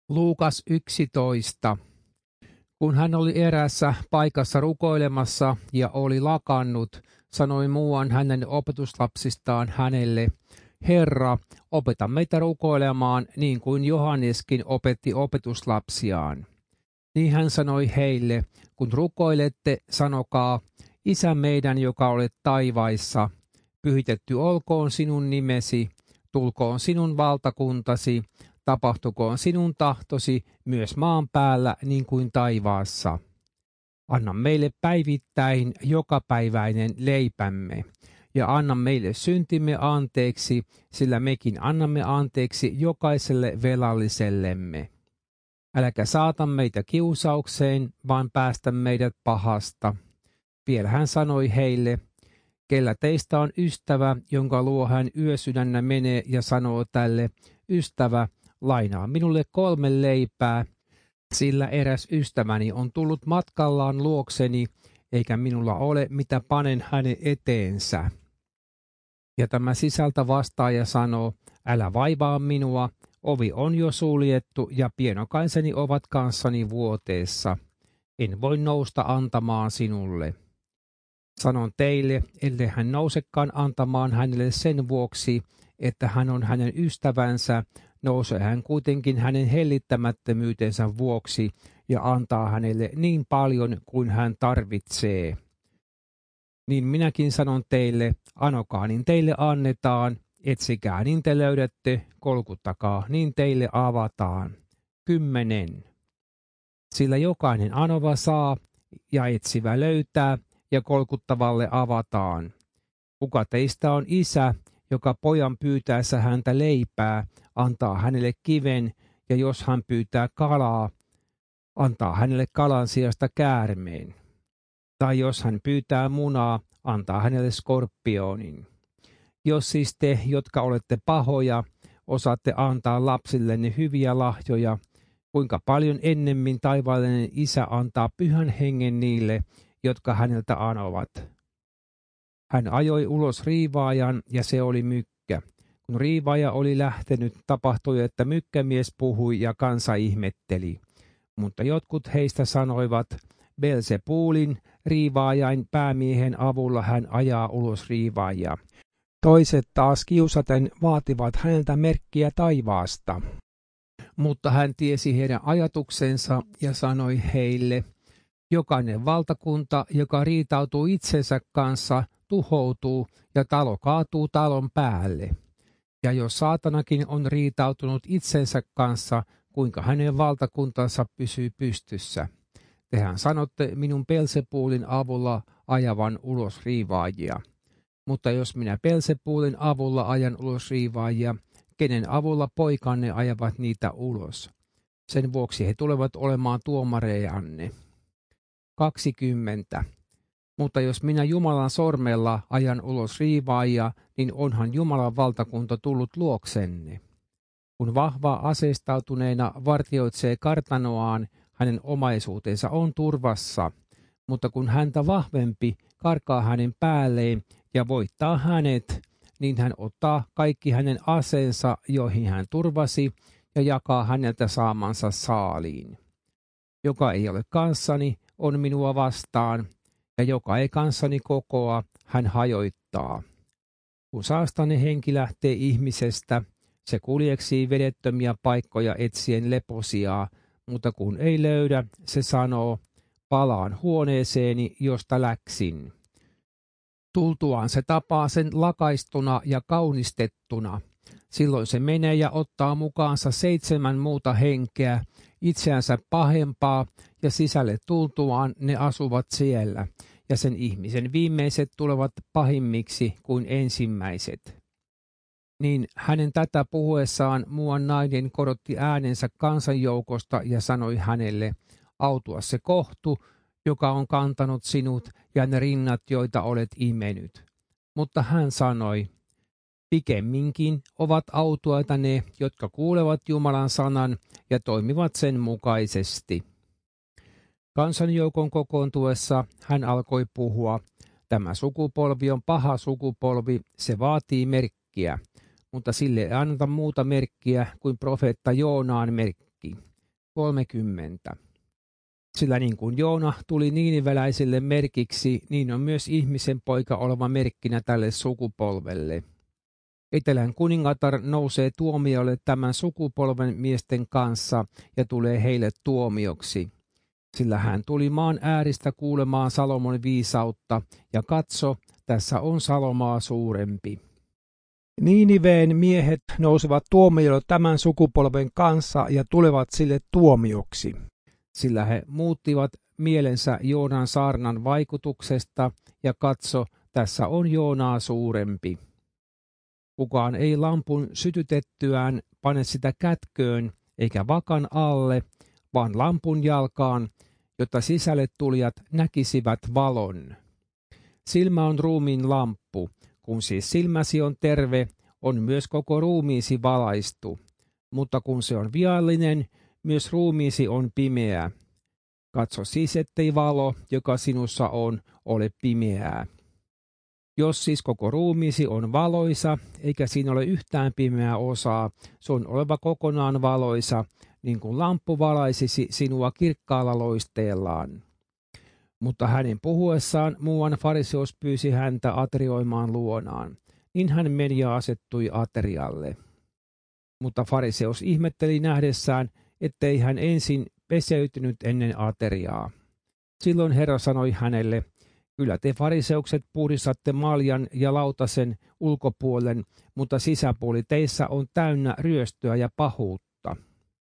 Luukas 11. Kun hän oli eräässä paikassa rukoilemassa ja oli lakannut, sanoi muuan hänen opetuslapsistaan hänelle, Herra, opeta meitä rukoilemaan niin kuin Johanneskin opetti opetuslapsiaan. Niin hän sanoi heille, kun rukoilette, sanokaa, Isä meidän, joka olet taivaissa, pyhitetty olkoon sinun nimesi, tulkoon sinun valtakuntasi, tapahtukoon sinun tahtosi myös maan päällä niin kuin taivaassa. Anna meille päivittäin jokapäiväinen leipämme, ja anna meille syntimme anteeksi, sillä mekin annamme anteeksi jokaiselle velallisellemme. Äläkä saata meitä kiusaukseen, vaan päästä meidät pahasta. Vielä hän sanoi heille, kellä teistä on ystävä, jonka luo hän yösydännä menee ja sanoo tälle, ystävä, lainaa minulle 3 leipää, sillä eräs ystäväni on tullut matkallaan luokseni, eikä minulla ole, mitä panen hänen eteensä. Ja tämä sisältä vastaa ja sanoo, älä vaivaa minua, ovi on jo suljettu ja pienokaiseni ovat kanssani vuoteessa. En voi nousta antamaan sinulle. Sanon teille, ellei hän nousekaan antamaan hänelle sen vuoksi, että hän on hänen ystävänsä, nousee hän kuitenkin hänen hellittämättömyytensä vuoksi ja antaa hänelle niin paljon kuin hän tarvitsee. Niin minäkin sanon teille, anokaa niin teille annetaan, etsikää niin te löydätte, kolkuttakaa niin teille avataan. 10. Sillä jokainen anova saa ja etsivä löytää ja kolkuttavalle avataan. Kuka teistä on isä, joka pojan pyytäessä häntä leipää, antaa hänelle kiven, ja jos hän pyytää kalaa, antaa hänelle kalan sijasta käärmeen. Tai jos hän pyytää munaa, antaa hänelle skorpionin. Jos siis te, jotka olette pahoja, osaatte antaa lapsillenne hyviä lahjoja, kuinka paljon ennemmin taivaallinen Isä antaa Pyhän Hengen niille, jotka häneltä anovat. Hän ajoi ulos riivaajan, ja se oli mykkä. Kun riivaaja oli lähtenyt, tapahtui, että mykkämies puhui ja kansa ihmetteli. Mutta jotkut heistä sanoivat, Belzebulin, riivaajain päämiehen avulla hän ajaa ulos riivaajia. Toiset taas kiusaten vaativat häneltä merkkiä taivaasta. Mutta hän tiesi heidän ajatuksensa ja sanoi heille, jokainen valtakunta, joka riitautuu itsensä kanssa, tuhoutuu ja talo kaatuu talon päälle. Ja jos saatanakin on riitautunut itsensä kanssa, kuinka hänen valtakuntansa pysyy pystyssä. Tehän sanotte minun Belzebulin avulla ajavan ulos riivaajia. Mutta jos minä Belzebulin avulla ajan ulos riivaajia, kenen avulla poikanne ajavat niitä ulos? Sen vuoksi he tulevat olemaan tuomarejanne. 20. Mutta jos minä Jumalan sormella ajan ulos riivaajia, niin onhan Jumalan valtakunta tullut luoksenne. Kun vahva aseistautuneena vartioitsee kartanoaan, hänen omaisuutensa on turvassa, mutta kun häntä vahvempi karkaa hänen päälleen ja voittaa hänet, niin hän ottaa kaikki hänen aseensa, joihin hän turvasi, ja jakaa häneltä saamansa saaliin. Joka ei ole kanssani, on minua vastaan, ja joka ei kanssani kokoa, hän hajoittaa. Kun saastainen henki lähtee ihmisestä, se kuljeksii vedettömiä paikkoja etsien leposijaa, mutta kun ei löydä, se sanoo, palaan huoneeseeni, josta läksin. Tultuaan se tapaa sen lakaistuna ja kaunistettuna. Silloin se menee ja ottaa mukaansa 7 muuta henkeä, itseänsä pahempaa, ja sisälle tultuaan ne asuvat siellä, ja sen ihmisen viimeiset tulevat pahimmiksi kuin ensimmäiset. Niin hänen tätä puhuessaan muuan nainen korotti äänensä kansanjoukosta ja sanoi hänelle, autua se kohtu, joka on kantanut sinut ja ne rinnat, joita olet imenyt. Mutta hän sanoi, pikemminkin ovat autuaita ne, jotka kuulevat Jumalan sanan ja toimivat sen mukaisesti. Kansanjoukon kokoontuessa hän alkoi puhua, tämä sukupolvi on paha sukupolvi, se vaatii merkkiä, mutta sille ei anneta muuta merkkiä kuin profeetta Joonaan merkki. 30. Sillä niin kuin Joona tuli niiniveläisille merkiksi, niin on myös ihmisen poika oleva merkkinä tälle sukupolvelle. Etelän kuningatar nousee tuomiolle tämän sukupolven miesten kanssa ja tulee heille tuomioksi. Sillä hän tuli maan ääristä kuulemaan Salomon viisautta, ja katso, tässä on Salomaa suurempi. Niiniveen miehet nousevat tuomiolle tämän sukupolven kanssa ja tulevat sille tuomioksi. Sillä he muuttivat mielensä Joonan saarnan vaikutuksesta, ja katso, tässä on Joonaa suurempi. Kukaan ei lampun sytytettyään pane sitä kätköön eikä vakan alle, vaan lampun jalkaan, jotta sisälle tulijat näkisivät valon. Silmä on ruumiin lamppu. Kun siis silmäsi on terve, on myös koko ruumiisi valaistu. Mutta kun se on viallinen, myös ruumiisi on pimeä. Katso siis, ettei valo, joka sinussa on, ole pimeää. Jos siis koko ruumiisi on valoisa, eikä siinä ole yhtään pimeää osaa, se on oleva kokonaan valoisa, niin kuin lamppu valaisisi sinua kirkkaalla loisteellaan. Mutta hänen puhuessaan muuan fariseus pyysi häntä aterioimaan luonaan. Niin hän meni ja asettui aterialle. Mutta fariseus ihmetteli nähdessään, ettei hän ensin peseytynyt ennen ateriaa. Silloin Herra sanoi hänelle, kyllä te fariseukset puhdistatte maljan ja lautasen ulkopuolen, mutta sisäpuoli teissä on täynnä ryöstöä ja pahuutta.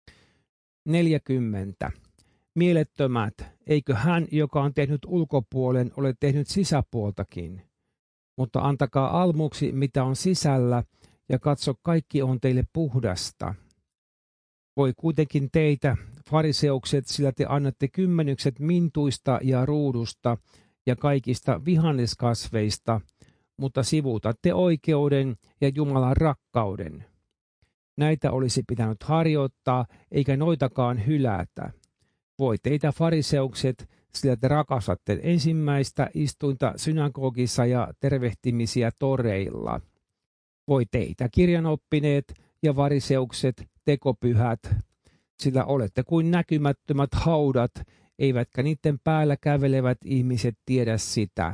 40. Mielettömät, eikö hän, joka on tehnyt ulkopuolen, ole tehnyt sisäpuoltakin? Mutta antakaa almuksi, mitä on sisällä, ja katso, kaikki on teille puhdasta. Voi kuitenkin teitä, fariseukset, sillä te annatte kymmenykset mintuista ja ruudusta ja kaikista vihanneskasveista, mutta sivuutatte oikeuden ja Jumalan rakkauden. Näitä olisi pitänyt harjoittaa, eikä noitakaan hylätä. Voi teitä fariseukset, sillä te rakastatte ensimmäistä istuinta synagogissa ja tervehtimisiä toreilla. Voi teitä kirjanoppineet ja fariseukset, tekopyhät, sillä olette kuin näkymättömät haudat, eivätkä niiden päällä kävelevät ihmiset tiedä sitä.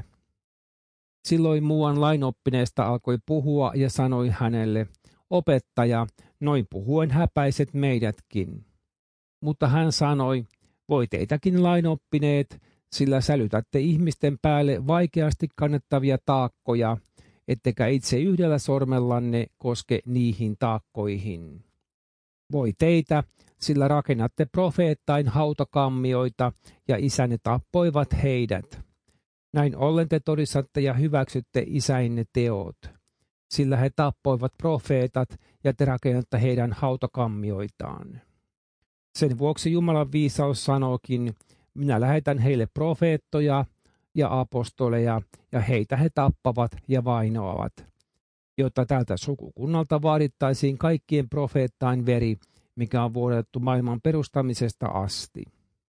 Silloin muuan lainoppineesta alkoi puhua ja sanoi hänelle, opettaja, noin puhuen häpäiset meidätkin. Mutta hän sanoi, voi teitäkin lainoppineet, sillä sälytätte ihmisten päälle vaikeasti kannettavia taakkoja, ettekä itse yhdellä sormellanne koske niihin taakkoihin. Voi teitä, sillä rakennatte profeettain hautakammioita, ja isänne tappoivat heidät. Näin ollen te todistatte ja hyväksytte isäinne teot, sillä he tappoivat profeetat, ja te rakennatte heidän hautakammioitaan. Sen vuoksi Jumalan viisaus sanookin, minä lähetän heille profeettoja ja apostoleja, ja heitä he tappavat ja vainoavat, jotta tältä sukukunnalta vaadittaisiin kaikkien profeettain veri, mikä on vuodettu maailman perustamisesta asti.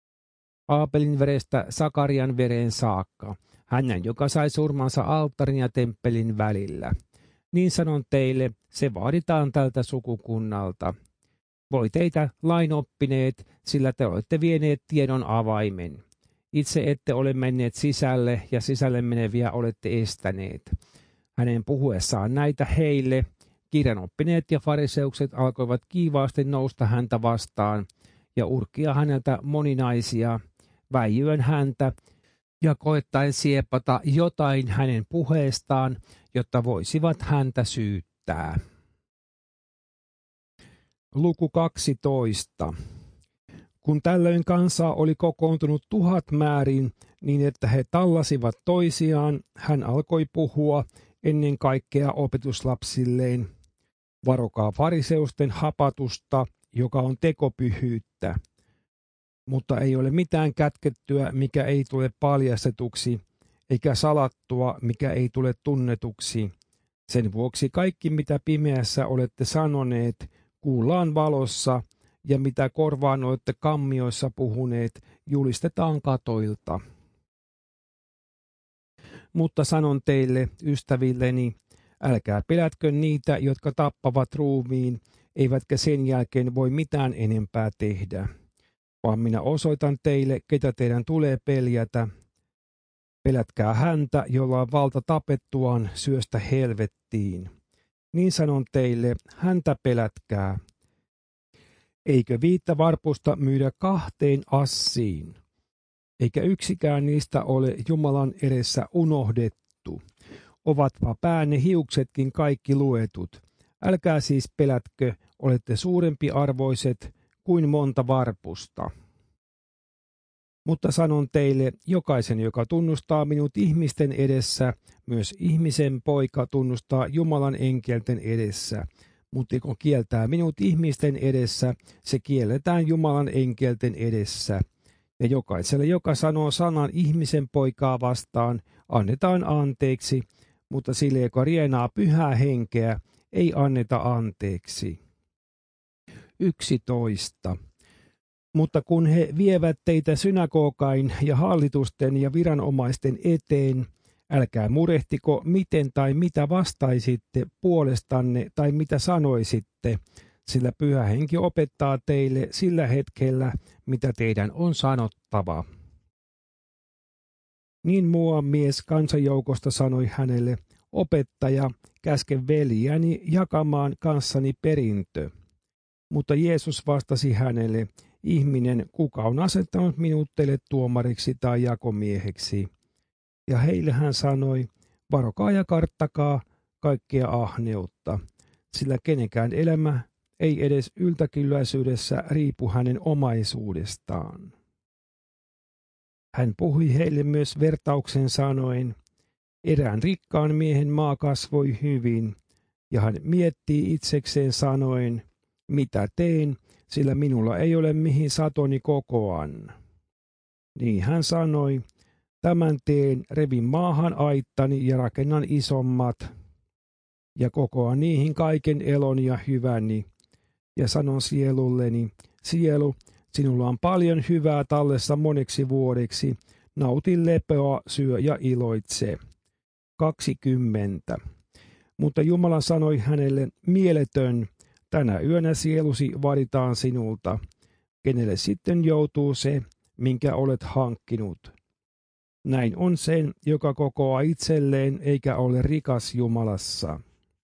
Aapelin verestä Sakarian vereen saakka, hänen, joka sai surmansa alttarin ja temppelin välillä. Niin sanon teille, se vaaditaan tältä sukukunnalta. Voi teitä lainoppineet, sillä te olette vieneet tiedon avaimen. Itse ette ole menneet sisälle ja sisälle meneviä olette estäneet. Hänen puhuessaan näitä heille, kirjanoppineet ja fariseukset alkoivat kiivaasti nousta häntä vastaan ja urkkia häneltä moninaisia, väijyen häntä ja koettaen siepata jotain hänen puheestaan, jotta voisivat häntä syyttää. Luku 12. Kun tällöin kansaa oli kokoontunut 1000 määrin, niin että he tallasivat toisiaan, hän alkoi puhua ennen kaikkea opetuslapsilleen. Varokaa fariseusten hapatusta, joka on tekopyhyyttä. Mutta ei ole mitään kätkettyä, mikä ei tule paljastetuksi, eikä salattua, mikä ei tule tunnetuksi. Sen vuoksi kaikki, mitä pimeässä olette sanoneet, kuullaan valossa, ja mitä korvaan olette kammioissa puhuneet, julistetaan katoilta. Mutta sanon teille, ystävilleni, älkää pelätkö niitä, jotka tappavat ruumiin, eivätkä sen jälkeen voi mitään enempää tehdä. vaan minä osoitan teille, ketä teidän tulee peljätä. Pelätkää häntä, jolla on valta tapettuaan syöstä helvettiin. Niin sanon teille, häntä pelätkää. Eikö 5 varpusta myydä 2 assiin? Eikä yksikään niistä ole Jumalan edessä unohdettu. Ovatpa päänne hiuksetkin kaikki luetut. Älkää siis pelätkö, olette suurempi arvoiset kuin monta varpusta. Mutta sanon teille, jokaisen, joka tunnustaa minut ihmisten edessä, myös ihmisen poika tunnustaa Jumalan enkelten edessä. Mutta kun kieltää minut ihmisten edessä, se kielletään Jumalan enkelten edessä. Ja jokaiselle, joka sanoo sanan ihmisen poikaa vastaan, annetaan anteeksi, mutta sille, joka rienaa pyhää henkeä, ei anneta anteeksi. 11. Mutta kun he vievät teitä synagogain ja hallitusten ja viranomaisten eteen, älkää murehtiko, miten tai mitä vastaisitte puolestanne tai mitä sanoisitte, sillä Pyhä Henki opettaa teille sillä hetkellä, mitä teidän on sanottava. Niin muuan mies kansanjoukosta sanoi hänelle, opettaja, käske veljäni jakamaan kanssani perintö. Mutta Jeesus vastasi hänelle, ihminen, kuka on asettanut minut teille tuomariksi tai jakomieheksi? Ja heille hän sanoi, varokaa ja karttakaa kaikkea ahneutta, sillä kenenkään elämä ei edes yltäkylläisyydessä riipu hänen omaisuudestaan. Hän puhui heille myös vertauksen sanoen, erään rikkaan miehen maa kasvoi hyvin, ja hän miettii itsekseen sanoen, mitä teen, sillä minulla ei ole mihin satoni kokoan. Niin hän sanoi, tämän teen, revin maahan aittani ja rakennan isommat, ja kokoan niihin kaiken elon ja hyväni. Ja sanon sielulleni, sielu, sinulla on paljon hyvää tallessa moneksi vuodeksi, nauti lepoa, syö ja iloitse. 20. Mutta Jumala sanoi hänelle, mieletön, tänä yönä sielusi vaaditaan sinulta, kenelle sitten joutuu se, minkä olet hankkinut. Näin on sen, joka kokoaa itselleen eikä ole rikas Jumalassa.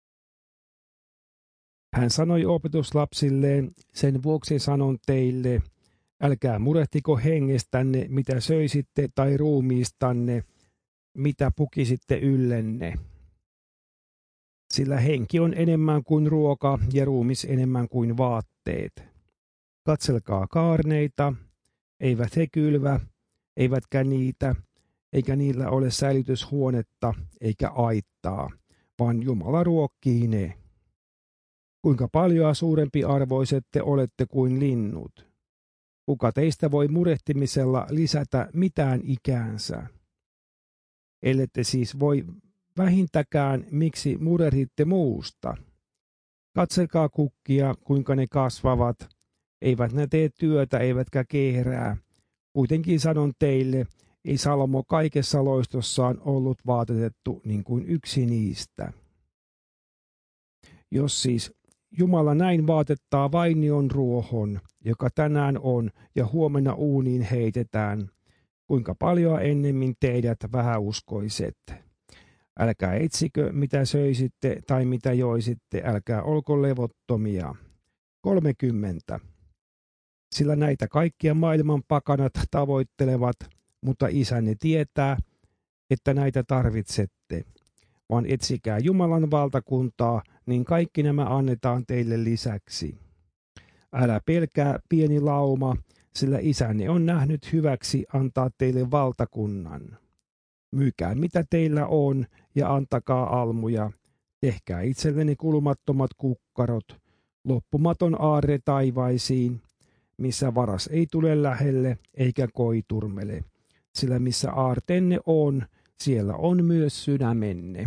Hän sanoi opetuslapsilleen, sen vuoksi sanon teille, älkää murehtiko hengestänne, mitä söisitte, tai ruumiistanne, mitä pukisitte yllenne. Sillä henki on enemmän kuin ruoka ja ruumis enemmän kuin vaatteet. Katselkaa kaarneita, eivät he kylvä, eivätkä niitä, eikä niillä ole säilytyshuonetta eikä aittaa, vaan Jumala ruokkii ne. Kuinka paljon suurempi arvoiset te olette kuin linnut? Kuka teistä voi murehtimisella lisätä mitään ikäänsä? Ellette siis voi vähintäkään, miksi murehditte muusta? Katselkaa kukkia, kuinka ne kasvavat. Eivät ne tee työtä, eivätkä kehrää. Kuitenkin sanon teille, ei Salomo kaikessa loistossaan ollut vaatetettu niin kuin yksi niistä. Jos siis Jumala näin vaatettaa vainion ruohon, joka tänään on ja huomenna uuniin heitetään, kuinka paljon ennemmin teidät vähäuskoiset. Älkää etsikö, mitä söisitte tai mitä joisitte, älkää olko levottomia. 30. Sillä näitä kaikkia maailman pakanat tavoittelevat, mutta Isänne tietää, että näitä tarvitsette. Vaan etsikää Jumalan valtakuntaa, niin kaikki nämä annetaan teille lisäksi. Älä pelkää, pieni lauma, sillä Isänne on nähnyt hyväksi antaa teille valtakunnan. Myykää mitä teillä on ja antakaa almuja. Tehkää itselleni kulumattomat kukkarot, loppumaton aarre taivaisiin, missä varas ei tule lähelle eikä koiturmele, sillä missä aarteenne on, siellä on myös sydämenne.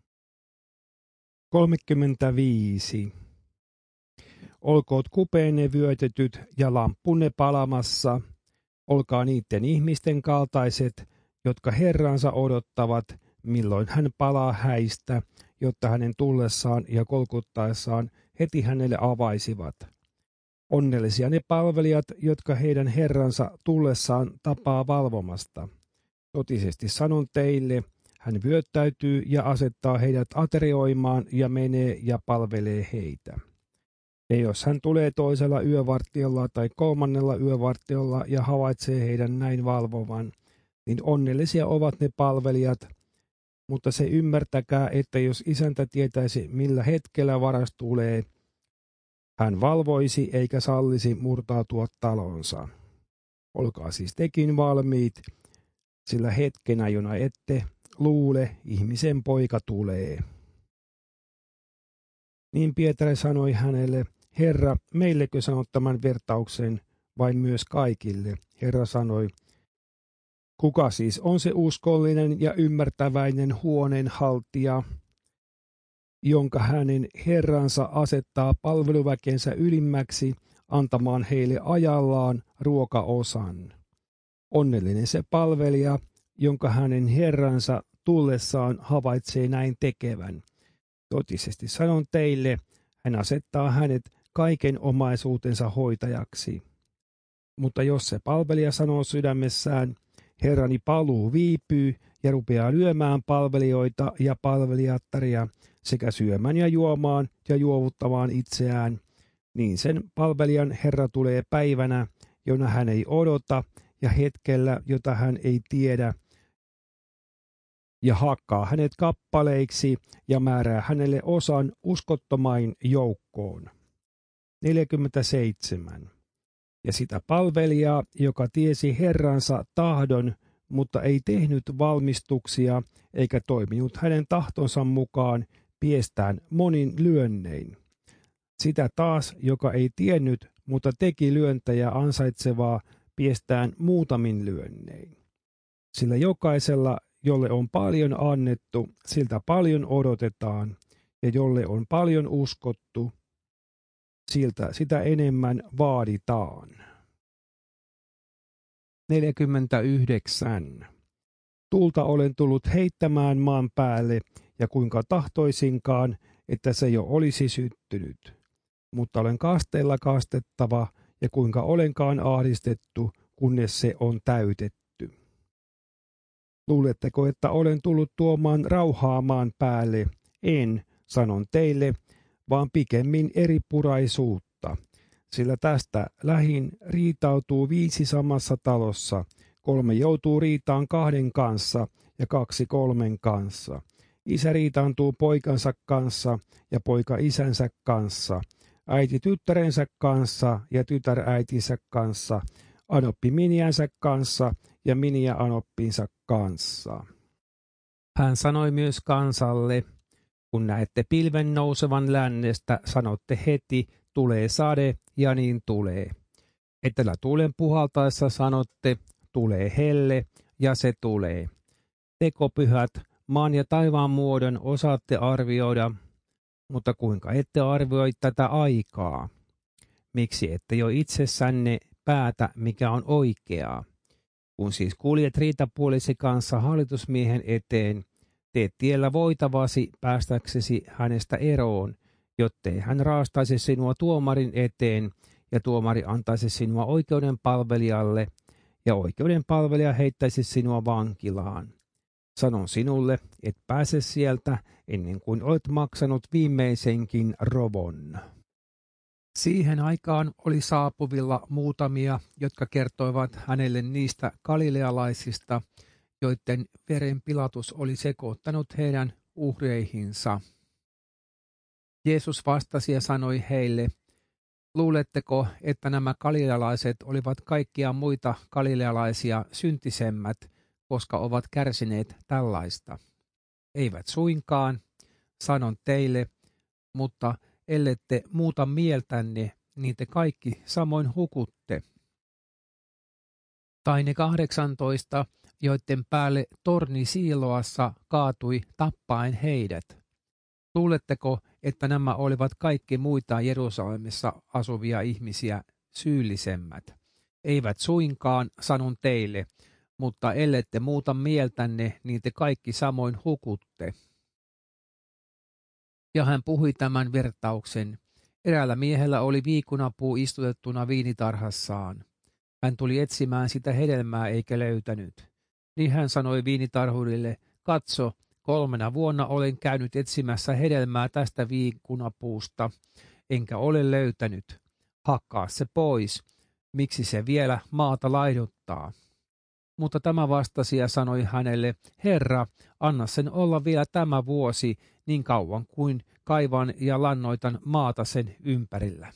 35. Olkoot kupeenne vyötetyt ja lamppunne palamassa, olkaa niiden ihmisten kaltaiset, jotka Herransa odottavat, milloin hän palaa häistä, jotta hänen tullessaan ja kolkuttaessaan heti hänelle avaisivat. Onnellisia ne palvelijat, jotka heidän herransa tullessaan tapaa valvomasta. Totisesti sanon teille, hän vyöttäytyy ja asettaa heidät aterioimaan ja menee ja palvelee heitä. Ja jos hän tulee toisella yövartiolla tai kolmannella yövartiolla ja havaitsee heidän näin valvovan, niin onnellisia ovat ne palvelijat, mutta se ymmärtäkää, että jos isäntä tietäisi, millä hetkellä varas tulee, hän valvoisi eikä sallisi murtautua talonsa. Olkaa siis tekin valmiit, sillä hetkenä, jona ette luule, ihmisen poika tulee. Niin Pietari sanoi hänelle, Herra, meillekö sanot tämän vertauksen vai myös kaikille? Herra sanoi, kuka siis on se uskollinen ja ymmärtäväinen huoneenhaltija, jonka hänen herransa asettaa palveluväkensä ylimmäksi antamaan heille ajallaan ruokaosan. Onnellinen se palvelija, jonka hänen herransa tullessaan havaitsee näin tekevän. Totisesti sanon teille, hän asettaa hänet kaiken omaisuutensa hoitajaksi. Mutta jos se palvelija sanoo sydämessään, herrani paluu viipyy ja rupeaa lyömään palvelijoita ja palvelijattaria sekä syömään ja juomaan ja juovuttamaan itseään, niin sen palvelijan herra tulee päivänä, jona hän ei odota ja hetkellä, jota hän ei tiedä, ja hakkaa hänet kappaleiksi ja määrää hänelle osan uskottomain joukkoon. 47. Ja sitä palvelijaa, joka tiesi herransa tahdon, mutta ei tehnyt valmistuksia eikä toiminut hänen tahtonsa mukaan, piestään monin lyönnein. Sitä taas, joka ei tiennyt, mutta teki lyöntejä ansaitsevaa, piestään muutamin lyönnein. Sillä jokaisella, jolle on paljon annettu, siltä paljon odotetaan, ja jolle on paljon uskottu, siltä sitä enemmän vaaditaan. 49. Tulta olen tullut heittämään maan päälle, ja kuinka tahtoisinkaan, että se jo olisi syttynyt. Mutta olen kasteella kastettava, ja kuinka olenkaan ahdistettu, kunnes se on täytetty. Luuletteko, että olen tullut tuomaan rauhaa maan päälle? En, sanon teille, vaan pikemmin eripuraisuutta. Sillä tästä lähin riitautuu 5 samassa talossa, 3 joutuu riitaan 2 kanssa ja 2 3 kanssa. Isä riitaantuu poikansa kanssa ja poika isänsä kanssa, äiti tyttärensä kanssa ja tytär äitinsä kanssa, anoppi miniänsä kanssa ja miniä anoppinsa kanssa. Hän sanoi myös kansalle, kun näette pilven nousevan lännestä, sanotte heti, tulee sade, ja niin tulee. Etelätuulen puhaltaessa sanotte, tulee helle, ja se tulee. Tekopyhät, maan ja taivaan muodon osaatte arvioida, mutta kuinka ette arvioi tätä aikaa? Miksi ette jo itsessänne päätä, mikä on oikeaa? Kun siis kuljet riitapuolisi kanssa hallitusmiehen eteen, teet tiellä voitavasi päästäksesi hänestä eroon, jottei hän raastaisi sinua tuomarin eteen ja tuomari antaisi sinua oikeuden palvelijalle ja oikeuden palvelija heittäisi sinua vankilaan. Sanon sinulle, et pääse sieltä ennen kuin olet maksanut viimeisenkin rovon. Siihen aikaan oli saapuvilla muutamia, jotka kertoivat hänelle niistä galilealaisista, joiden veren Pilatus oli sekoittanut heidän uhreihinsa. Jeesus vastasi ja sanoi heille, luuletteko, että nämä galilealaiset olivat kaikkia muita galilealaisia syntisemmät, koska ovat kärsineet tällaista? Eivät suinkaan, sanon teille, mutta ellette muuta mieltänne, niin te kaikki samoin hukutte. Tai ne 18, joiden päälle torni Siiloassa kaatui tappaen heidät. Luuletteko, että nämä olivat kaikki muita Jerusalemissa asuvia ihmisiä syyllisemmät? Eivät suinkaan, sanon teille, mutta ellette muuta mieltänne, niin te kaikki samoin hukutte. Ja hän puhui tämän vertauksen, Eräällä miehellä oli viikunapuu istutettuna viinitarhassaan. Hän tuli etsimään sitä hedelmää eikä löytänyt. Niin hän sanoi viinitarhurille, katso, 3 vuonna olen käynyt etsimässä hedelmää tästä viikunapuusta, enkä ole löytänyt. Hakkaa se pois, miksi se vielä maata laiduttaa? Mutta tämä vastasi ja sanoi hänelle, Herra, anna sen olla vielä tämä vuosi, niin kauan kuin kaivan ja lannoitan maata sen ympärillä.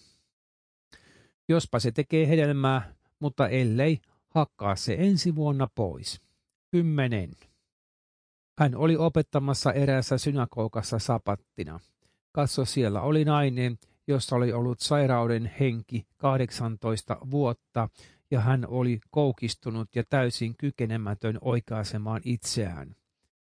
Jospa se tekee hedelmää, mutta ellei, hakkaa se ensi vuonna pois. 10. Hän oli opettamassa eräässä synagogassa sapattina. Katso, siellä oli nainen, jossa oli ollut sairauden henki 18 vuotta, ja hän oli koukistunut ja täysin kykenemätön oikaisemaan itseään.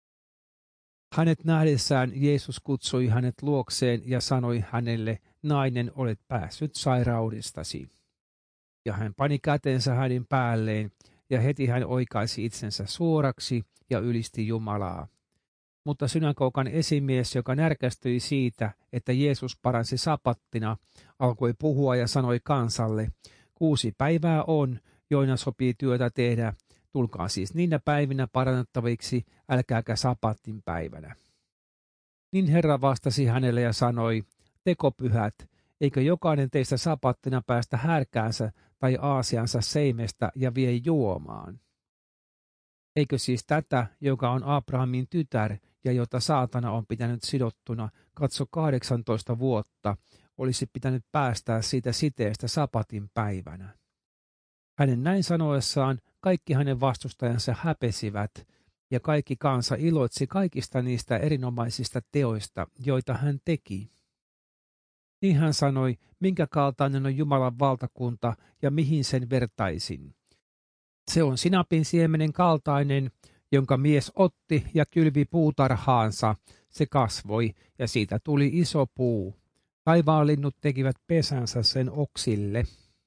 Hänet nähdessään Jeesus kutsui hänet luokseen ja sanoi hänelle, nainen, olet päässyt sairaudestasi. Ja hän pani kätensä hänen päälleen, ja heti hän oikaisi itsensä suoraksi ja ylisti Jumalaa. Mutta synagogan esimies, joka närkästyi siitä, että Jeesus paransi sapattina, alkoi puhua ja sanoi kansalle, 6 päivää on, joina sopii työtä tehdä, tulkaa siis niinä päivinä parannettaviksi, älkääkä sapattin päivänä. Niin Herra vastasi hänelle ja sanoi, tekopyhät, eikö jokainen teistä sapattina päästä härkäänsä tai aasiansa seimestä ja vie juomaan? Eikö siis tätä, joka on Abrahamin tytär ja jota saatana on pitänyt sidottuna, katso 18 vuotta, olisi pitänyt päästää siitä siteestä sapatin päivänä? Hänen näin sanoessaan kaikki hänen vastustajansa häpesivät, ja kaikki kansa iloitsi kaikista niistä erinomaisista teoista, joita hän teki. Niin hän sanoi, minkä kaltainen on Jumalan valtakunta ja mihin sen vertaisin. Se on sinapin siemenen kaltainen, jonka mies otti ja kylvi puutarhaansa. Se kasvoi ja siitä tuli iso puu. Taivaanlinnut tekivät pesänsä sen oksille.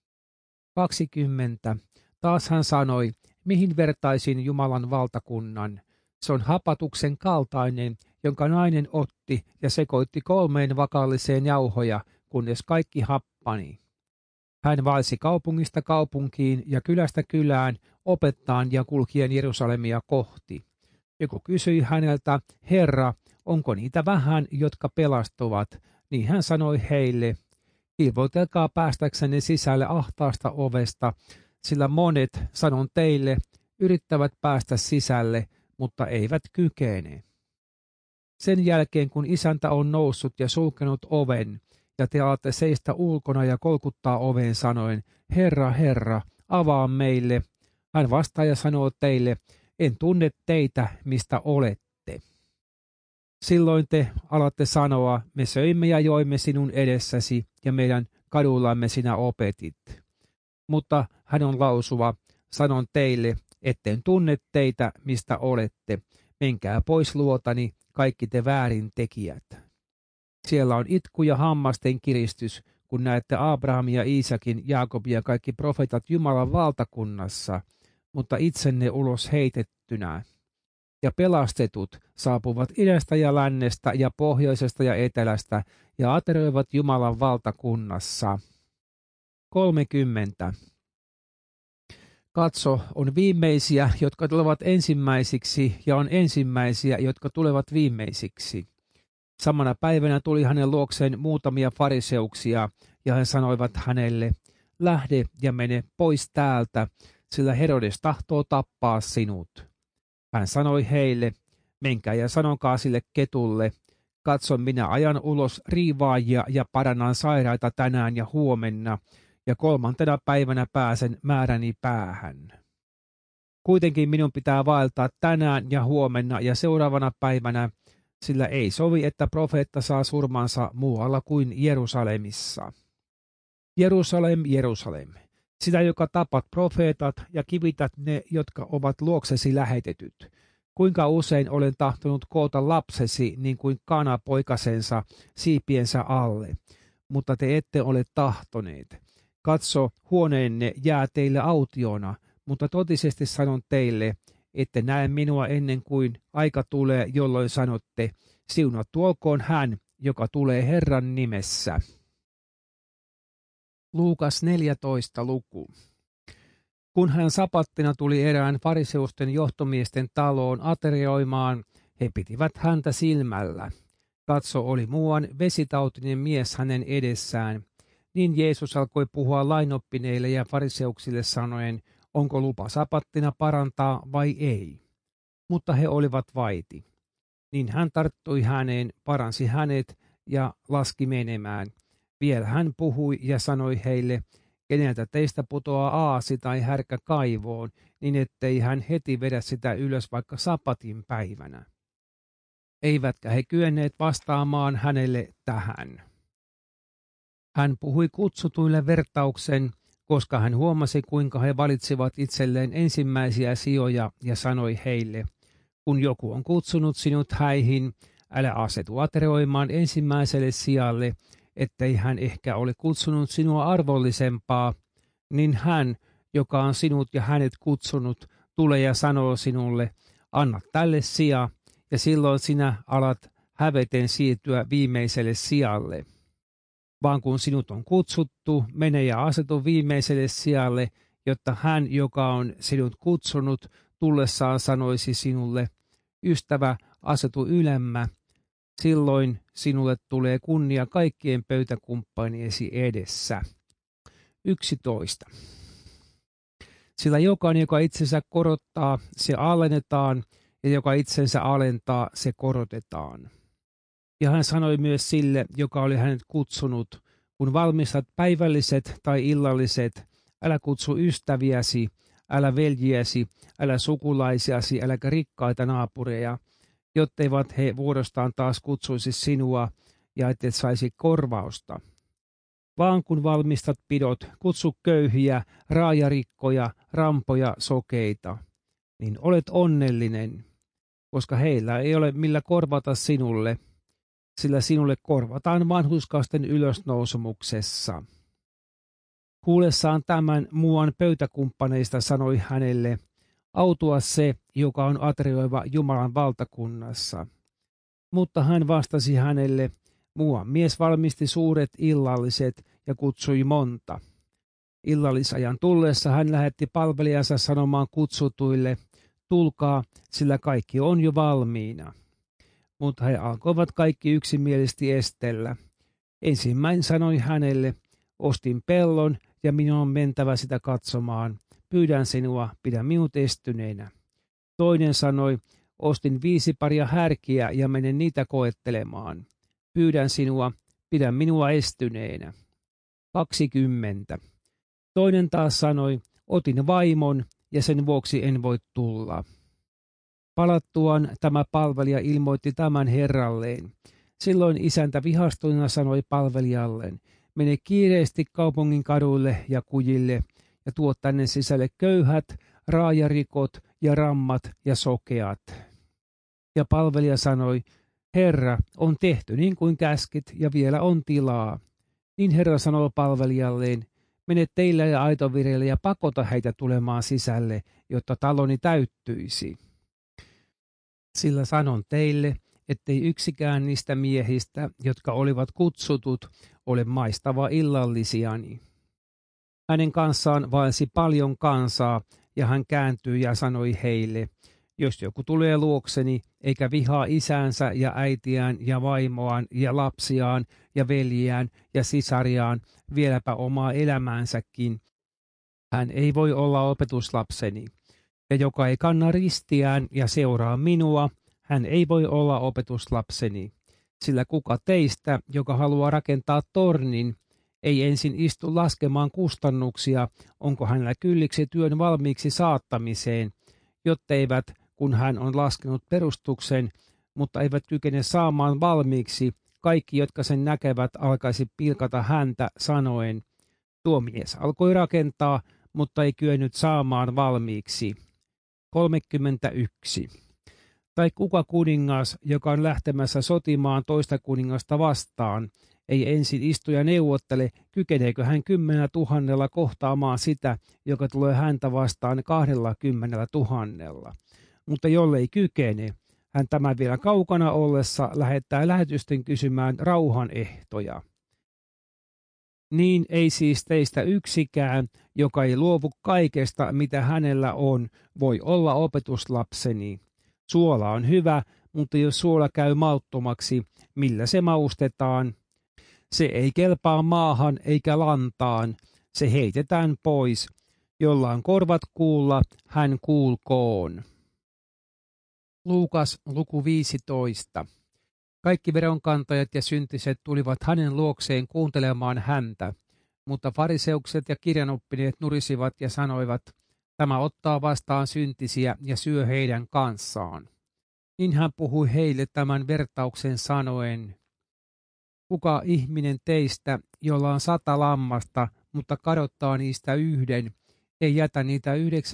20. Taas hän sanoi, mihin vertaisin Jumalan valtakunnan. Se on hapatuksen kaltainen, jonka nainen otti ja sekoitti 3 vakalliseen jauhoja, kunnes kaikki happani. Hän vaelsi kaupungista kaupunkiin ja kylästä kylään opettaen ja kulkien Jerusalemia kohti. Joku kysyi häneltä, Herra, onko niitä vähän, jotka pelastuvat? Niin hän sanoi heille, ilvoitelkaa päästäksenne sisälle ahtaasta ovesta, sillä monet, sanon teille, yrittävät päästä sisälle, mutta eivät kykene. Sen jälkeen, kun isäntä on noussut ja sulkenut oven, ja te alatte seistä ulkona ja kolkuttaa oveen sanoen, Herra, Herra, avaa meille. Hän vastaa ja sanoo teille, en tunne teitä, mistä olette. Silloin te alatte sanoa, me söimme ja joimme sinun edessäsi, ja meidän kadullamme sinä opetit. Mutta hän on lausuva, sanon teille, etten tunne teitä, mistä olette. Menkää pois luotani, kaikki te väärintekijät. Siellä on itku ja hammasten kiristys, kun näette Abrahamia, Iisakin, Jaakobin ja kaikki profeetat Jumalan valtakunnassa, mutta itsenne ulos heitettynä. Ja pelastetut saapuvat idästä ja lännestä ja pohjoisesta ja etelästä ja aterioivat Jumalan valtakunnassa. 30. Katso, on viimeisiä, jotka tulevat ensimmäisiksi, ja on ensimmäisiä, jotka tulevat viimeisiksi. Samana päivänä tuli hänen luokseen muutamia fariseuksia, ja he sanoivat hänelle, lähde ja mene pois täältä, sillä Herodes tahtoo tappaa sinut. Hän sanoi heille, menkää ja sanokaa sille ketulle, katso minä ajan ulos riivaajia ja parannan sairaita tänään ja huomenna, ja 3. päivänä pääsen määräni päähän. Kuitenkin minun pitää vaeltaa tänään ja huomenna ja seuraavana päivänä, sillä ei sovi, että profeetta saa surmansa muualla kuin Jerusalemissa. Jerusalem, Jerusalem, sitä joka tapat profeetat ja kivität ne, jotka ovat luoksesi lähetetyt. Kuinka usein olen tahtonut koota lapsesi niin kuin kana poikasensa siipiensä alle, mutta te ette ole tahtoneet. Katso, huoneenne jää teille autiona, mutta totisesti sanon teille, ette näe minua ennen kuin aika tulee, jolloin sanotte, siunattu olkoon hän, joka tulee Herran nimessä. Luukas 14 luku. Kun hän sapattina tuli erään fariseusten johtomiesten taloon aterioimaan, he pitivät häntä silmällä. Katso, oli muuan vesitautinen mies hänen edessään. Niin Jeesus alkoi puhua lainoppineille ja fariseuksille sanoen, onko lupa sapattina parantaa vai ei. Mutta he olivat vaiti. Niin hän tarttui häneen, paransi hänet ja laski menemään. Vielä hän puhui ja sanoi heille, keneltä teistä putoaa aasi tai härkä kaivoon, niin ettei hän heti vedä sitä ylös vaikka sapatin päivänä. Eivätkä he kyenneet vastaamaan hänelle tähän. Hän puhui kutsutuille vertauksen, koska hän huomasi, kuinka he valitsivat itselleen ensimmäisiä sijoja ja sanoi heille, kun joku on kutsunut sinut häihin, älä asetu aterioimaan ensimmäiselle sijalle, ettei hän ehkä ole kutsunut sinua arvollisempaa, niin hän, joka on sinut ja hänet kutsunut, tulee ja sanoo sinulle, anna tälle sija, ja silloin sinä alat häveten siirtyä viimeiselle sijalle. Vaan kun sinut on kutsuttu, mene ja asetu viimeiselle sijalle, jotta hän, joka on sinut kutsunut, tullessaan sanoisi sinulle, ystävä, asetu ylemmä, silloin sinulle tulee kunnia kaikkien pöytäkumppaniesi edessä. 11. Sillä jokainen, joka itsensä korottaa, se alennetaan, ja joka itsensä alentaa, se korotetaan. Ja hän sanoi myös sille, joka oli hänet kutsunut, kun valmistat päivälliset tai illalliset, älä kutsu ystäviäsi, älä veljiäsi, älä sukulaisiasi, äläkä rikkaita naapureja, jotteivät he vuorostaan taas kutsuisi sinua ja et saisi korvausta. Vaan kun valmistat pidot, kutsu köyhiä, raajarikkoja, rampoja, sokeita, niin olet onnellinen, koska heillä ei ole millä korvata sinulle, sillä sinulle korvataan vanhurskaisten ylösnousemuksessa. Kuullessaan tämän muuan pöytäkumppaneista sanoi hänelle, autua se, joka on aterioiva Jumalan valtakunnassa. Mutta hän vastasi hänelle, muuan mies valmisti suuret illalliset ja kutsui monta. Illallisajan tullessa hän lähetti palvelijansa sanomaan kutsutuille, tulkaa, sillä kaikki on jo valmiina. Mutta he alkoivat kaikki yksimielisesti estellä. Ensimmäinen sanoi hänelle, ostin pellon ja minun on mentävä sitä katsomaan. Pyydän sinua, pidä minut estyneenä. Toinen sanoi, ostin 5 paria härkiä ja menen niitä koettelemaan. Pyydän sinua, pidä minua estyneenä. 20. Toinen taas sanoi, otin vaimon ja sen vuoksi en voi tulla. Palattuaan tämä palvelija ilmoitti tämän herralleen. Silloin isäntä vihastuneena sanoi palvelijalleen, mene kiireesti kaupungin kaduille ja kujille ja tuo tänne sisälle köyhät, raajarikot ja rammat ja sokeat. Ja palvelija sanoi, Herra, on tehty niin kuin käskit ja vielä on tilaa. Niin Herra sanoi palvelijalleen, mene teillä ja aitovirille ja pakota heitä tulemaan sisälle, jotta taloni täyttyisi. Sillä sanon teille, ettei yksikään niistä miehistä, jotka olivat kutsutut, ole maistava illallisiani. Hänen kanssaan vaelsi paljon kansaa, ja hän kääntyi ja sanoi heille, jos joku tulee luokseni, eikä vihaa isäänsä ja äitiään ja vaimoaan ja lapsiaan ja veljiään ja sisariaan, vieläpä omaa elämäänsäkin, hän ei voi olla opetuslapseni. Ja joka ei kanna ristiään ja seuraa minua, hän ei voi olla opetuslapseni. Sillä kuka teistä, joka haluaa rakentaa tornin, ei ensin istu laskemaan kustannuksia, onko hänellä kylliksi työn valmiiksi saattamiseen, jotteivät, kun hän on laskenut perustuksen, mutta eivät kykene saamaan valmiiksi, kaikki, jotka sen näkevät, alkaisi pilkata häntä sanoen, tuo mies alkoi rakentaa, mutta ei kyennyt saamaan valmiiksi. 31. Tai kuka kuningas, joka on lähtemässä sotimaan toista kuningasta vastaan, ei ensin istu ja neuvottele, kykeneekö hän 10 000 kohtaamaan sitä, joka tulee häntä vastaan 20 000. Mutta jollei kykene, hän tämän vielä kaukana ollessa lähettää lähetysten kysymään rauhan ehtoja. Niin ei siis teistä yksikään, joka ei luovu kaikesta, mitä hänellä on, voi olla opetuslapseni. Suola on hyvä, mutta jos suola käy mauttomaksi, millä se maustetaan? Se ei kelpaa maahan eikä lantaan, se heitetään pois. Jolla on korvat kuulla, hän kuulkoon. Luukas luku 15. Kaikki veronkantajat ja syntiset tulivat hänen luokseen kuuntelemaan häntä, mutta fariseukset ja kirjanoppineet nurisivat ja sanoivat, tämä ottaa vastaan syntisiä ja syö heidän kanssaan. Niin hän puhui heille tämän vertauksen sanoen, kuka ihminen teistä, jolla on 100 lammasta, mutta kadottaa niistä yhden, ei jätä niitä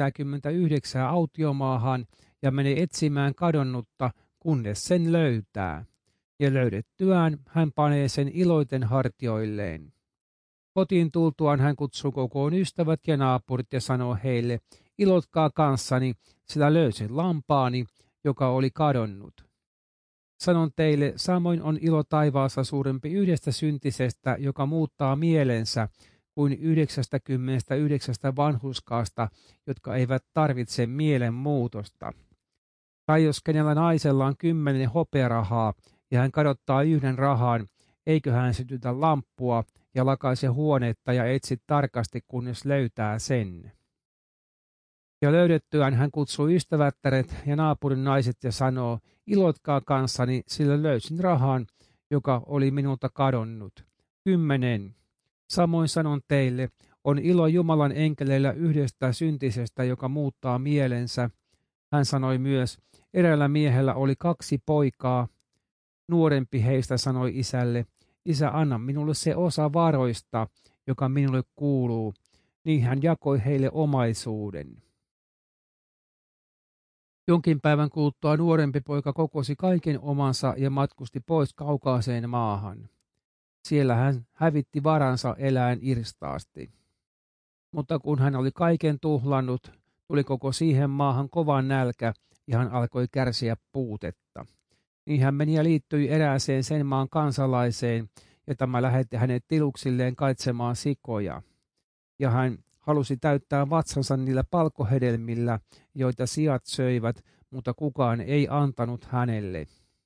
99 autiomaahan ja mene etsimään kadonnutta, kunnes sen löytää. Ja löydettyään hän panee sen iloiten hartioilleen. Kotiin tultuaan hän kutsuu kokoon ystävät ja naapurit ja sanoo heille, ilotkaa kanssani, sillä löysin lampaani, joka oli kadonnut. Sanon teille, samoin on ilo taivaassa suurempi yhdestä syntisestä, joka muuttaa mielensä, kuin 99 vanhurskaasta, jotka eivät tarvitse mielenmuutosta. Tai jos kenellä naisella on 10 hopearahaa, ja hän kadottaa yhden rahan, eikö hän sytytä lamppua ja lakaise huonetta ja etsi tarkasti, kunnes löytää sen. Ja löydettyään hän kutsuu ystävättäret ja naapurin naiset ja sanoo, ilotkaa kanssani, sillä löysin rahan, joka oli minulta kadonnut. 10. Samoin sanon teille, on ilo Jumalan enkeleillä yhdestä syntisestä, joka muuttaa mielensä. Hän sanoi myös, eräällä miehellä oli 2 poikaa. Nuorempi heistä sanoi isälle, isä, anna minulle se osa varoista, joka minulle kuuluu. Niin hän jakoi heille omaisuuden. Jonkin päivän kuluttua nuorempi poika kokosi kaiken omansa ja matkusti pois kaukaiseen maahan. Siellä hän hävitti varansa eläen irstaasti. Mutta kun hän oli kaiken tuhlannut, tuli koko siihen maahan kova nälkä ja hän alkoi kärsiä puutetta. Niin hän meni ja liittyi erääseen sen maan kansalaiseen, ja tämä lähetti hänet tiluksilleen kaitsemaan sikoja. Ja hän halusi täyttää vatsansa niillä palkkohedelmillä, joita siat söivät, mutta kukaan ei antanut hänelle.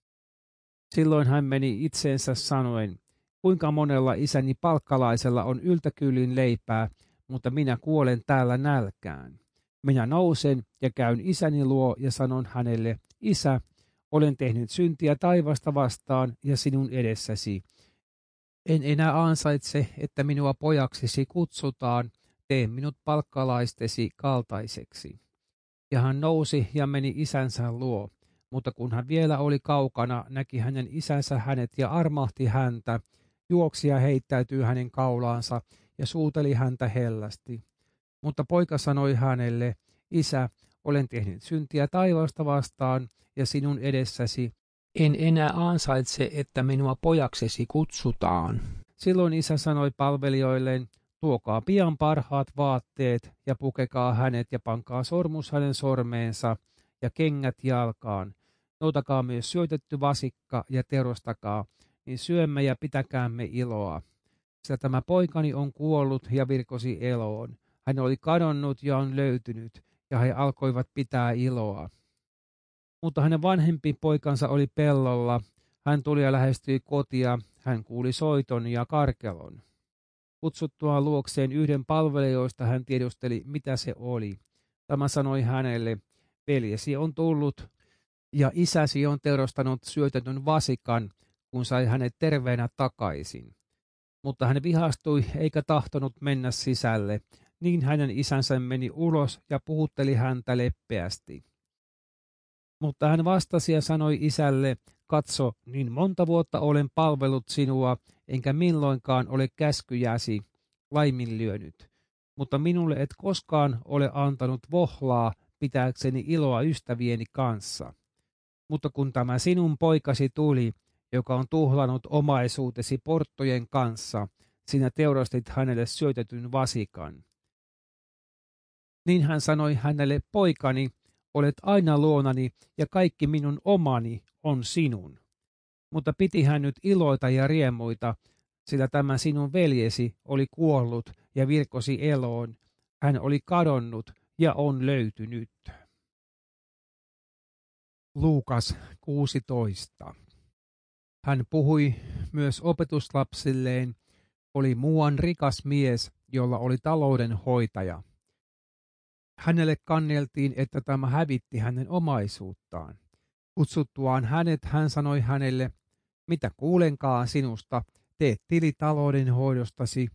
Silloin hän meni itseensä sanoen, kuinka monella isäni palkkalaisella on yltäkyllin leipää, mutta minä kuolen täällä nälkään. Minä nousen ja käyn isäni luo ja sanon hänelle, isä, olen tehnyt syntiä taivasta vastaan ja sinun edessäsi. En enää ansaitse, että minua pojaksesi kutsutaan, tee minut palkkalaistesi kaltaiseksi. Ja hän nousi ja meni isänsä luo, mutta kun hän vielä oli kaukana, näki hänen isänsä hänet ja armahti häntä, juoksi ja heittäytyi hänen kaulaansa ja suuteli häntä hellästi. Mutta poika sanoi hänelle, isä, olen tehnyt syntiä taivaasta vastaan ja sinun edessäsi. En enää ansaitse, että minua pojaksesi kutsutaan. Silloin isä sanoi palvelijoilleen, tuokaa pian parhaat vaatteet ja pukekaa hänet ja pankaa sormus hänen sormeensa ja kengät jalkaan. Noutakaa myös syötetty vasikka ja teurastakaa, niin syömme ja pitäkäämme iloa. Sillä tämä poikani on kuollut ja virkosi eloon. Hän oli kadonnut ja on löytynyt, ja he alkoivat pitää iloa. Mutta hänen vanhempi poikansa oli pellolla. Hän tuli ja lähestyi kotia. Hän kuuli soiton ja karkelon. Kutsuttuaan luokseen yhden palvelijoista hän tiedusteli, mitä se oli. Tämä sanoi hänelle, veljesi on tullut ja isäsi on teurastanut syötetyn vasikan, kun sai hänet terveenä takaisin. Mutta hän vihastui eikä tahtonut mennä sisälle. Niin hänen isänsä meni ulos ja puhutteli häntä leppeästi. Mutta hän vastasi ja sanoi isälle, katso, niin monta vuotta olen palvellut sinua, enkä milloinkaan ole käskyjäsi laiminlyönyt. Mutta minulle et koskaan ole antanut vohlaa pitääkseni iloa ystävieni kanssa. Mutta kun tämä sinun poikasi tuli, joka on tuhlannut omaisuutesi porttojen kanssa, sinä teurastit hänelle syötetyn vasikan. Niin hän sanoi hänelle, poikani, olet aina luonani ja kaikki minun omani on sinun. Mutta piti hän nyt iloita ja riemuita, sillä tämä sinun veljesi oli kuollut ja virkosi eloon. Hän oli kadonnut ja on löytynyt. Luukas 16. Hän puhui myös opetuslapsilleen, oli muuan rikas mies, jolla oli taloudenhoitaja. Hänelle kanneltiin, että tämä hävitti hänen omaisuuttaan. Kutsuttuaan hänet, hän sanoi hänelle, mitä kuulenkaan sinusta, teet tili taloudenhoidostasi,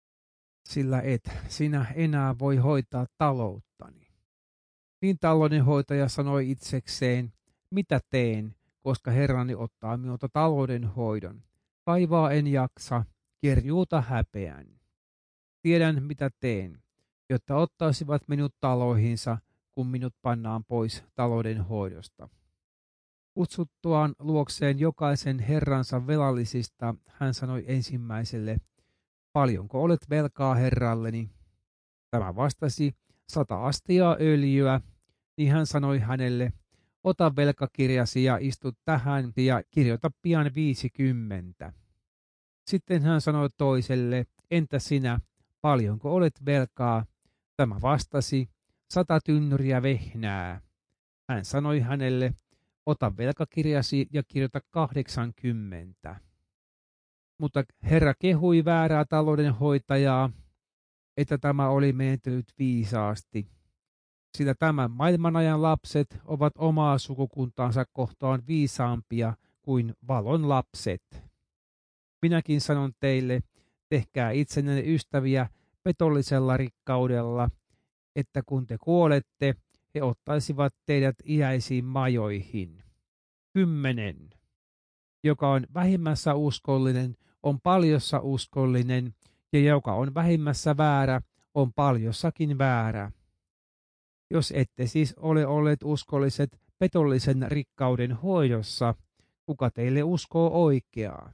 sillä et sinä enää voi hoitaa talouttani. Niin taloudenhoitaja sanoi itsekseen, mitä teen, koska Herrani ottaa minulta taloudenhoidon. Kaivaa en jaksa, kerjuuta häpeän. Tiedän, mitä teen, jotta ottaisivat minut taloihinsa, kun minut pannaan pois taloudenhoidosta. Kutsuttuaan luokseen jokaisen herransa velallisista, hän sanoi ensimmäiselle, paljonko olet velkaa herralleni? Tämä vastasi, 100 astiaa öljyä, niin hän sanoi hänelle, ota velkakirjasi ja istu tähän ja kirjoita pian 50. Sitten hän sanoi toiselle, entä sinä, paljonko olet velkaa? Tämä vastasi, 100 tynnyriä vehnää. Hän sanoi hänelle, ota velkakirjasi ja kirjoita 80. Mutta Herra kehui väärää taloudenhoitajaa, että tämä oli menetellyt viisaasti. Sillä tämän maailmanajan lapset ovat omaa sukukuntaansa kohtaan viisaampia kuin valon lapset. Minäkin sanon teille, tehkää itsenne ystäviä petollisella rikkaudella, että kun te kuolette, he ottaisivat teidät iäisiin majoihin. 10. Joka on vähimmässä uskollinen, on paljossa uskollinen, ja joka on vähimmässä väärä, on paljossakin väärä. Jos ette siis ole olleet uskolliset petollisen rikkauden hoidossa, kuka teille uskoo oikeaa?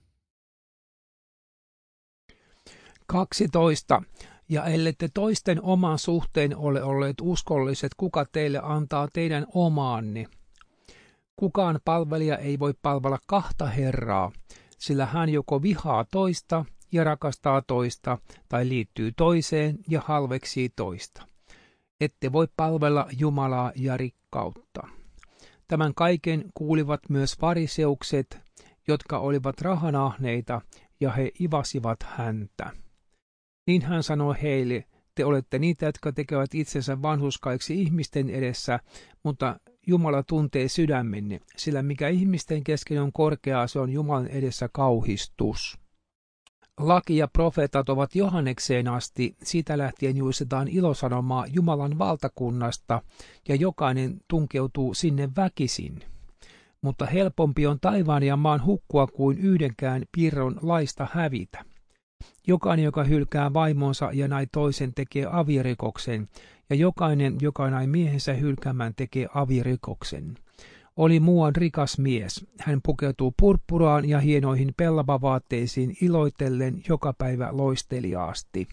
12. Ja ellette toisten oman suhteen ole olleet uskolliset, kuka teille antaa teidän omaanne? Kukaan palvelija ei voi palvella kahta herraa, sillä hän joko vihaa toista ja rakastaa toista, tai liittyy toiseen ja halveksii toista. Ette voi palvella Jumalaa ja rikkautta. Tämän kaiken kuulivat myös fariseukset, jotka olivat rahanahneita, ja he ivasivat häntä. Niin hän sanoi heille, te olette niitä, jotka tekevät itsensä vanhurskaiksi ihmisten edessä, mutta Jumala tuntee sydämenne, sillä mikä ihmisten kesken on korkeaa, se on Jumalan edessä kauhistus. Laki ja profeetat ovat Johannekseen asti, siitä lähtien julistetaan ilosanomaa Jumalan valtakunnasta, ja jokainen tunkeutuu sinne väkisin. Mutta helpompi on taivaan ja maan hukkua kuin yhdenkään piirron laista hävitä. Jokainen, joka hylkää vaimonsa ja nai toisen, tekee avirikoksen, ja jokainen, joka nai miehensä hylkäämään, tekee avirikoksen. Oli muuan rikas mies. Hän pukeutuu purppuraan ja hienoihin pellavavaatteisiin iloitellen joka päivä loisteliaasti.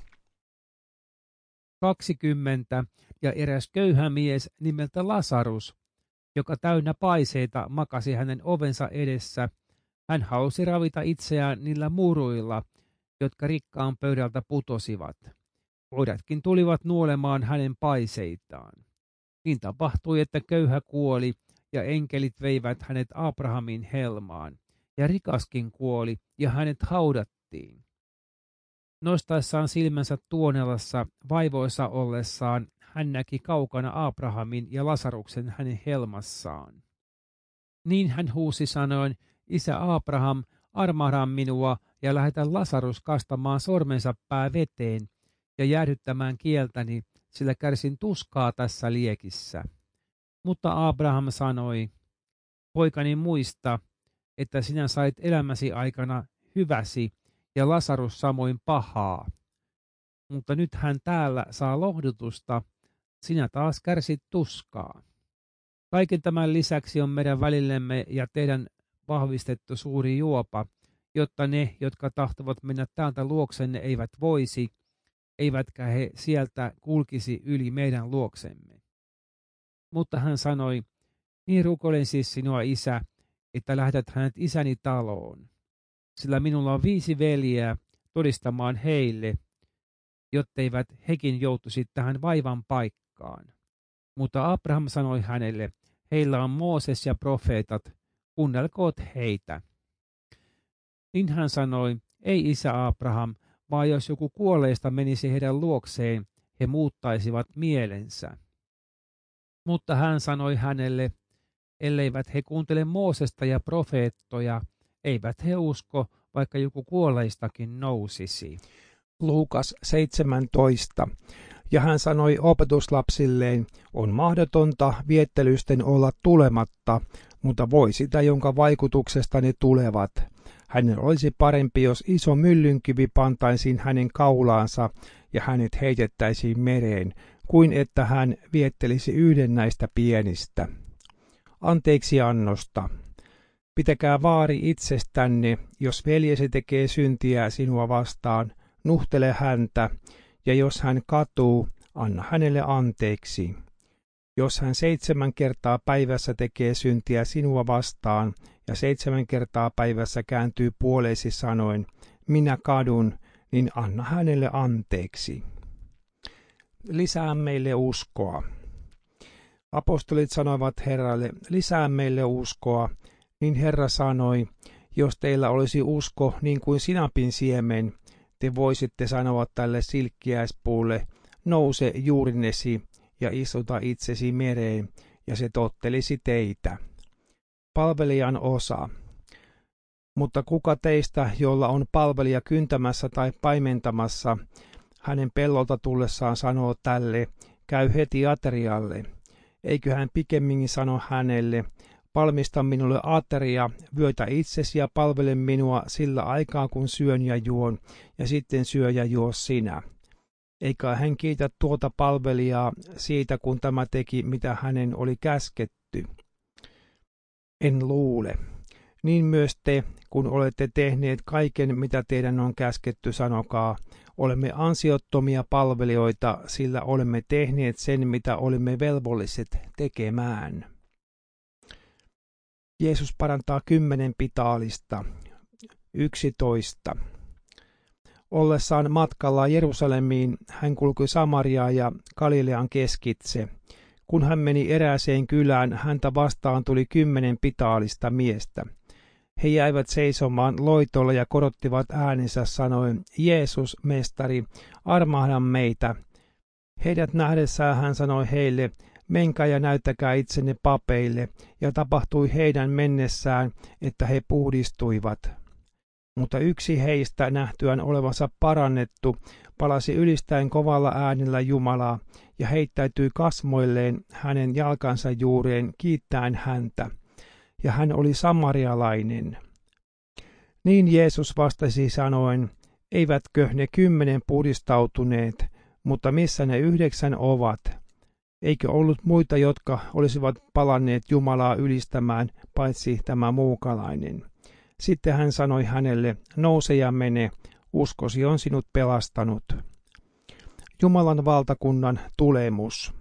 20. Ja eräs köyhä mies nimeltä Lasarus, joka täynnä paiseita makasi hänen ovensa edessä. Hän halusi ravita itseään niillä muruilla, jotka rikkaan pöydältä putosivat. Koiratkin tulivat nuolemaan hänen paiseitaan. Niin tapahtui, että köyhä kuoli, ja enkelit veivät hänet Abrahamin helmaan, ja rikaskin kuoli, ja hänet haudattiin. Nostaessaan silmänsä Tuonelassa vaivoissa ollessaan, hän näki kaukana Abrahamin ja Lasaruksen hänen helmassaan. Niin hän huusi sanoen, Isä Abraham, armahda minua ja lähetä Lasarus kastamaan sormensa pää veteen ja jäähdyttämään kieltäni, sillä kärsin tuskaa tässä liekissä. Mutta Abraham sanoi, poikani muista, että sinä sait elämäsi aikana hyväsi ja Lasarus samoin pahaa. Mutta nyt hän täällä saa lohdutusta, sinä taas kärsit tuskaa. Kaiken tämän lisäksi on meidän välillemme ja teidän vahvistettu suuri juopa, jotta ne, jotka tahtovat mennä täältä luoksenne, eivät voisi, eivätkä he sieltä kulkisi yli meidän luoksemme. Mutta hän sanoi, niin rukoilen siis sinua, isä, että lähetät hänet isäni taloon. Sillä minulla on 5 veljeä, todistamaan heille, jotteivät hekin joutuisi tähän vaivan paikkaan. Mutta Abraham sanoi hänelle, heillä on Mooses ja profeetat, kuunnelkoot heitä. Niin hän sanoi, ei isä Abraham, vaan jos joku kuolleista menisi heidän luokseen, he muuttaisivat mielensä. Mutta hän sanoi hänelle, elleivät he kuuntele Moosesta ja profeettoja, eivät he usko, vaikka joku kuolleistakin nousisi. Luukas 17. Ja hän sanoi opetuslapsilleen, on mahdotonta viettelysten olla tulematta, mutta voi sitä, jonka vaikutuksesta ne tulevat. Hänen olisi parempi, jos iso myllynkivi pantaisiin hänen kaulaansa ja hänet heitettäisiin mereen, kuin että hän viettelisi yhden näistä pienistä. Anteeksiannosta. Pitäkää vaari itsestänne, jos veljesi tekee syntiä sinua vastaan, nuhtele häntä, ja jos hän katuu, anna hänelle anteeksi. Jos hän 7 kertaa päivässä tekee syntiä sinua vastaan, ja 7 kertaa päivässä kääntyy puoleesi sanoen, minä kadun, niin anna hänelle anteeksi. Lisää meille uskoa. Apostolit sanoivat Herralle, lisää meille uskoa, niin Herra sanoi, jos teillä olisi usko niin kuin sinapin siemen, te voisitte sanoa tälle silkkiäispuulle, nouse juurinesi ja istuta itsesi mereen, ja se tottelisi teitä. Palvelijan osa. Mutta kuka teistä, jolla on palvelija kyntämässä tai paimentamassa, hänen pellolta tullessaan sanoo tälle, käy heti aterialle. Eikö hän pikemminkin sano hänelle, valmista minulle ateria, vyötä itsesi ja palvele minua sillä aikaa kun syön ja juon, ja sitten syö ja juo sinä. Eikä hän kiitä tuota palvelijaa siitä, kun tämä teki, mitä hänen oli käsketty. En luule. Niin myös te, kun olette tehneet kaiken, mitä teidän on käsketty, sanokaa, olemme ansiottomia palvelijoita, sillä olemme tehneet sen, mitä olimme velvolliset tekemään. Jeesus parantaa 10 pitaalista. 11. Ollessaan matkalla Jerusalemiin hän kulki Samariaa ja Galilean keskitse. Kun hän meni erääseen kylään, häntä vastaan tuli 10 pitaalista miestä. He jäivät seisomaan loitolla ja korottivat äänensä sanoen, Jeesus, mestari, armahda meitä. Heidät nähdessään hän sanoi heille, menkää ja näyttäkää itsenne papeille, ja tapahtui heidän mennessään, että he puhdistuivat. Mutta yksi heistä nähtyään olevansa parannettu, palasi ylistäen kovalla äänellä Jumalaa, ja heittäytyi kasvoilleen hänen jalkansa juureen kiittäen häntä. Ja hän oli samarialainen. Niin Jeesus vastasi sanoen, eivätkö ne 10 puhdistautuneet, mutta missä ne 9 ovat? Eikö ollut muita, jotka olisivat palanneet Jumalaa ylistämään, paitsi tämä muukalainen? Sitten hän sanoi hänelle, nouse ja mene, uskosi on sinut pelastanut. Jumalan valtakunnan tulemus.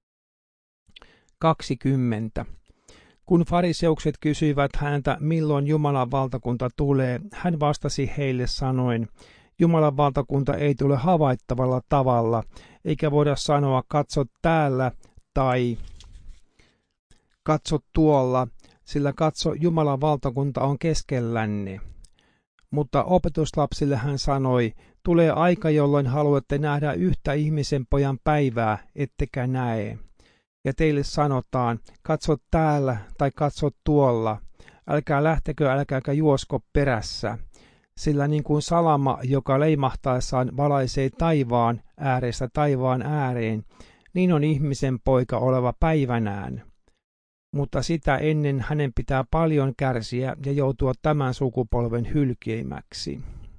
20. Kun fariseukset kysyivät häntä, milloin Jumalan valtakunta tulee, hän vastasi heille sanoen, Jumalan valtakunta ei tule havaittavalla tavalla, eikä voida sanoa katso täällä tai katso tuolla, sillä katso Jumalan valtakunta on keskellänne. Mutta opetuslapsille hän sanoi, tulee aika, jolloin haluatte nähdä yhtä ihmisen pojan päivää, ettekä näe. Ja teille sanotaan, katso täällä tai katso tuolla, älkää lähtekö, älkääkä juosko perässä. Sillä niin kuin salama, joka leimahtaessaan valaisee taivaan äärestä taivaan ääreen, niin on ihmisen poika oleva päivänään. Mutta sitä ennen hänen pitää paljon kärsiä ja joutua tämän sukupolven hylkeimäksi.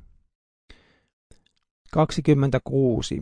26.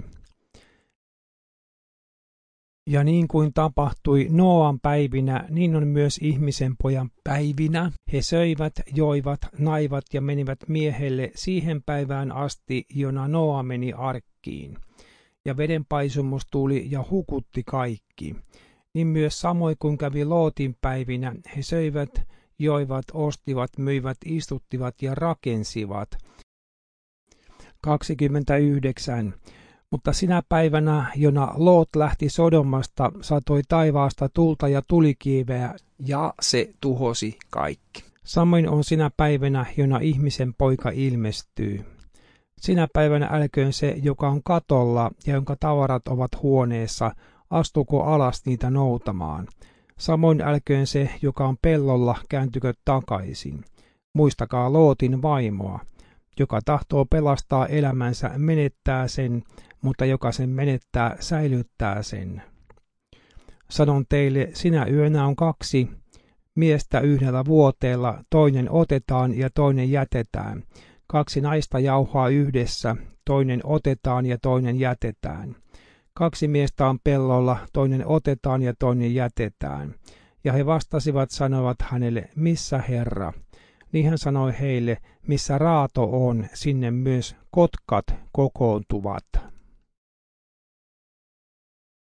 Ja niin kuin tapahtui Nooan päivinä, niin on myös ihmisen pojan päivinä. He söivät, joivat, naivat ja menivät miehelle siihen päivään asti, jona Nooa meni arkkiin. Ja vedenpaisumus tuli ja hukutti kaikki. Niin myös samoin kuin kävi Lootin päivinä, he söivät, joivat, ostivat, myivät, istuttivat ja rakensivat. 29. Mutta sinä päivänä, jona Loot lähti Sodomasta, satoi taivaasta tulta ja tulikiiveä, ja se tuhosi kaikki. Samoin on sinä päivänä, jona ihmisen poika ilmestyy. Sinä päivänä älköön se, joka on katolla ja jonka tavarat ovat huoneessa, astuko alas niitä noutamaan. Samoin älköön se, joka on pellolla, kääntykö takaisin. Muistakaa Lootin vaimoa. Joka tahtoo pelastaa elämänsä, menettää sen, mutta joka sen menettää, säilyttää sen. Sanon teille, sinä yönä on 2 miestä yhdellä vuoteella, toinen otetaan ja toinen jätetään. 2 naista jauhaa yhdessä, toinen otetaan ja toinen jätetään. 2 miestä on pellolla, toinen otetaan ja toinen jätetään. Ja he vastasivat, sanoivat hänelle, missä Herra? Niin hän sanoi heille, missä raato on, sinne myös kotkat kokoontuvat.